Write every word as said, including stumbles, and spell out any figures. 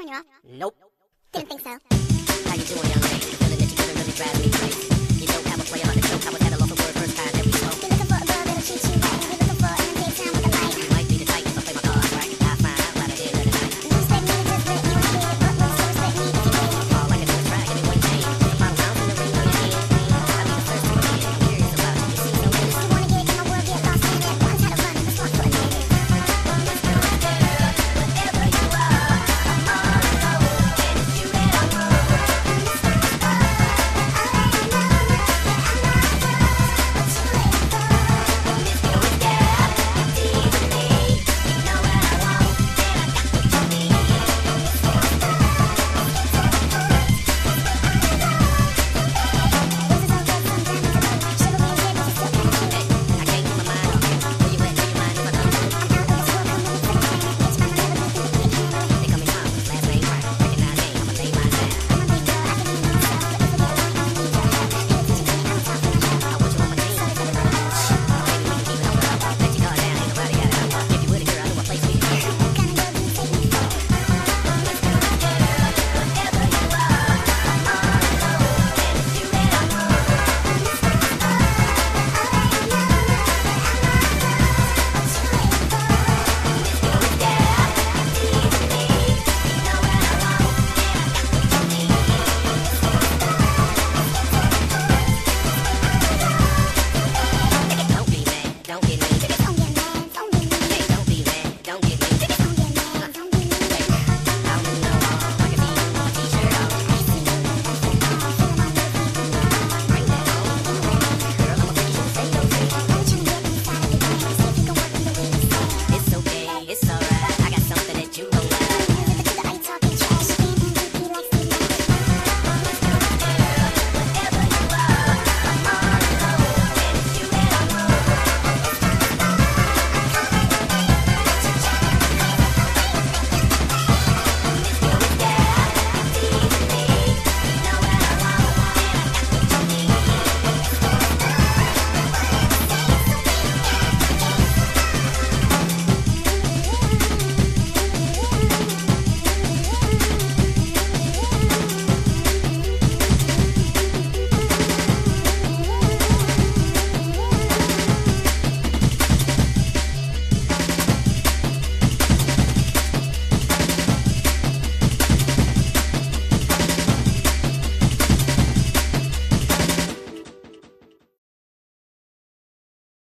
turn you off? Nope. Didn't think so. How you doing, young lady? Feeling that you're gonna really drive me crazy. You don't have a player on the show, I was having